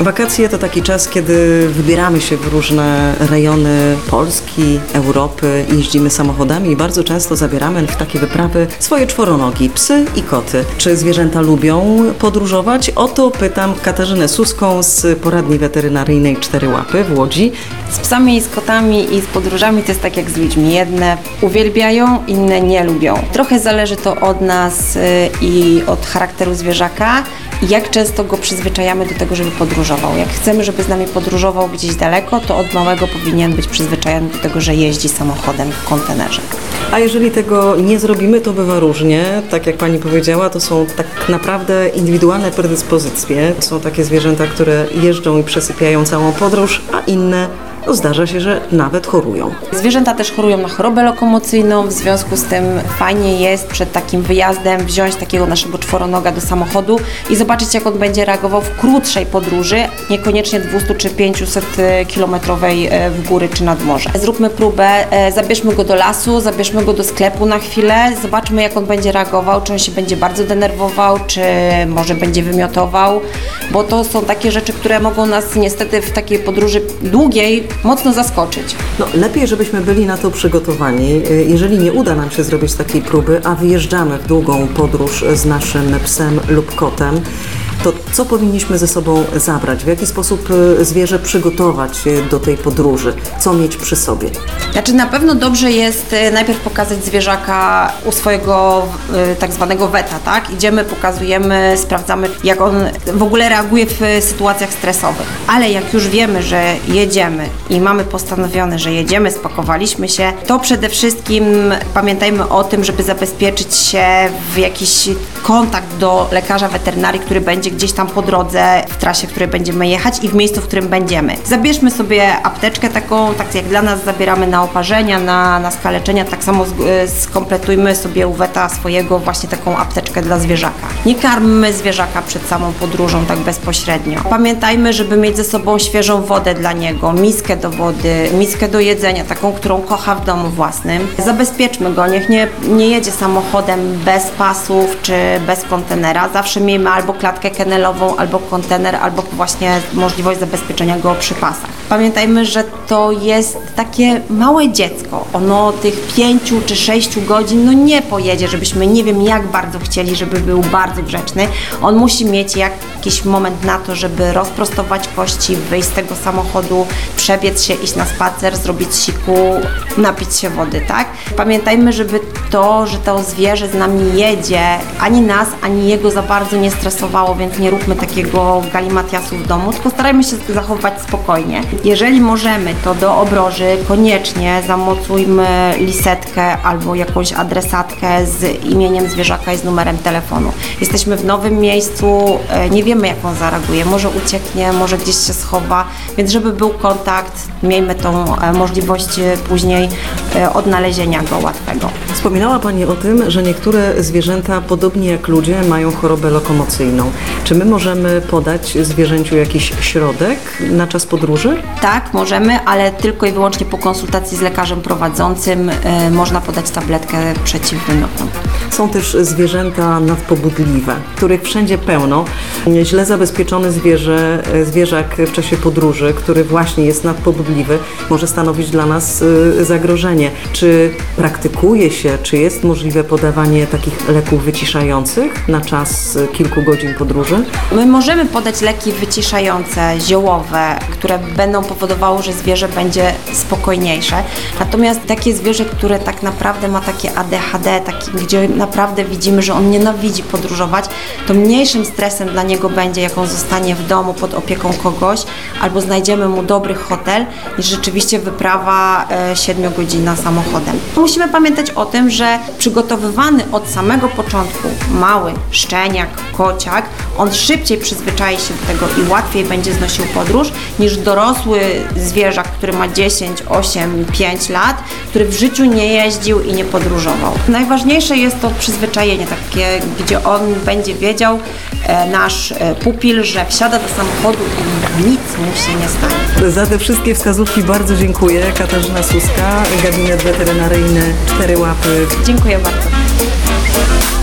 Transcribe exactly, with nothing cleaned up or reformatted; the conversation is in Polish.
Wakacje to taki czas, kiedy wybieramy się w różne rejony Polski, Europy, jeździmy samochodami i bardzo często zabieramy w takie wyprawy swoje czworonogi, psy i koty. Czy zwierzęta lubią podróżować? O to pytam Katarzynę Suską z poradni weterynaryjnej Cztery Łapy w Łodzi. Z psami i z kotami i z podróżami to jest tak jak z ludźmi. Jedne uwielbiają, inne nie lubią. Trochę zależy to od nas i od charakteru zwierzaka i jak często go przyzwyczajamy do tego, żeby podróżował. Jak chcemy, żeby z nami podróżował gdzieś daleko, to od małego powinien być przyzwyczajony do tego, że jeździ samochodem w kontenerze. A jeżeli tego nie zrobimy, to bywa różnie. Tak jak Pani powiedziała, to są tak naprawdę indywidualne predyspozycje. Są takie zwierzęta, które jeżdżą i przesypiają całą podróż, a inne no zdarza się, że nawet chorują. Zwierzęta też chorują na chorobę lokomocyjną, w związku z tym fajnie jest przed takim wyjazdem wziąć takiego naszego czworonoga do samochodu i zobaczyć, jak on będzie reagował w krótszej podróży, niekoniecznie dwieście czy pięćset kilometrowej w góry czy nad morze. Zróbmy próbę, zabierzmy go do lasu, zabierzmy go do sklepu na chwilę, zobaczmy, jak on będzie reagował, czy on się będzie bardzo denerwował, czy może będzie wymiotował, bo to są takie rzeczy, które mogą nas niestety w takiej podróży długiej mocno zaskoczyć. No, lepiej, żebyśmy byli na to przygotowani. Jeżeli nie uda nam się zrobić takiej próby, a wyjeżdżamy w długą podróż z naszym psem lub kotem, to co powinniśmy ze sobą zabrać? W jaki sposób zwierzę przygotować do tej podróży? Co mieć przy sobie? Znaczy na pewno dobrze jest najpierw pokazać zwierzaka u swojego tak zwanego weta, tak? Idziemy, pokazujemy, sprawdzamy, jak on w ogóle reaguje w sytuacjach stresowych. Ale jak już wiemy, że jedziemy i mamy postanowione, że jedziemy, spakowaliśmy się, to przede wszystkim pamiętajmy o tym, żeby zabezpieczyć się w jakiś kontakt do lekarza weterynarii, który będzie gdzieś tam po drodze, w trasie, w której będziemy jechać i w miejscu, w którym będziemy. Zabierzmy sobie apteczkę taką, tak jak dla nas zabieramy na oparzenia, na, na skaleczenia, tak samo skompletujmy sobie u weta swojego właśnie taką apteczkę dla zwierzaka. Nie karmmy zwierzaka przed samą podróżą tak bezpośrednio. Pamiętajmy, żeby mieć ze sobą świeżą wodę dla niego, miskę do wody, miskę do jedzenia, taką, którą kocha w domu własnym. Zabezpieczmy go, niech nie, nie jedzie samochodem bez pasów czy bez kontenera. Zawsze miejmy albo klatkę kennelową, albo kontener, albo właśnie możliwość zabezpieczenia go przy pasach. Pamiętajmy, że to jest takie małe dziecko. Ono tych pięciu czy sześciu godzin no nie pojedzie, żebyśmy nie wiem jak bardzo chcieli, żeby był bardzo grzeczny. On musi mieć jakiś moment na to, żeby rozprostować kości, wyjść z tego samochodu, przebiec się, iść na spacer, zrobić siku, napić się wody, tak? Pamiętajmy, żeby to, że to zwierzę z nami jedzie, ani nas, ani jego za bardzo nie stresowało, więc nie róbmy takiego galimatiasu w domu, tylko starajmy się zachowywać spokojnie. Jeżeli możemy, to do obroży koniecznie zamocujmy lisetkę albo jakąś adresatkę z imieniem zwierzaka i z numerem telefonu. Jesteśmy w nowym miejscu, nie wiemy jak on zareaguje, może ucieknie, może gdzieś się schowa, więc żeby był kontakt, miejmy tą możliwość później odnalezienia go łatwego. Wspominała Pani o tym, że niektóre zwierzęta, podobnie jak ludzie, mają chorobę lokomocyjną. Czy my możemy podać zwierzęciu jakiś środek na czas podróży? Tak, możemy, ale tylko i wyłącznie po konsultacji z lekarzem prowadzącym y, można podać tabletkę przeciwwymiotną. Są też zwierzęta nadpobudliwe, których wszędzie pełno. Źle zabezpieczony zwierzę, zwierzak w czasie podróży, który właśnie jest nadpobudliwy, może stanowić dla nas zagrożenie. Czy praktykuje się, czy jest możliwe podawanie takich leków wyciszających na czas kilku godzin podróży? My możemy podać leki wyciszające, ziołowe, które będą powodowały, że zwierzę będzie spokojniejsze. Natomiast takie zwierzę, które tak naprawdę ma takie A D H D, taki, gdzie naprawdę widzimy, że on nienawidzi podróżować, to mniejszym stresem dla niego będzie, jak on zostanie w domu pod opieką kogoś, albo znajdziemy mu dobry hotel, niż rzeczywiście wyprawa e, siedmiogodzinna samochodem. Musimy pamiętać o tym, że przygotowywany od samego początku mały szczeniak, kociak, on szybciej przyzwyczai się do tego i łatwiej będzie znosił podróż, niż dorosły zwierzak, który ma dziesięć, osiem, pięć lat, który w życiu nie jeździł i nie podróżował. Najważniejsze jest to przyzwyczajenie takie, gdzie on będzie wiedział, e, nasz e, pupil, że wsiada do samochodu i nic mu się nie stanie. Za te wszystkie wskazówki bardzo dziękuję. Katarzyna Suska, gabinet weterynaryjny Cztery Łapy. Dziękuję bardzo.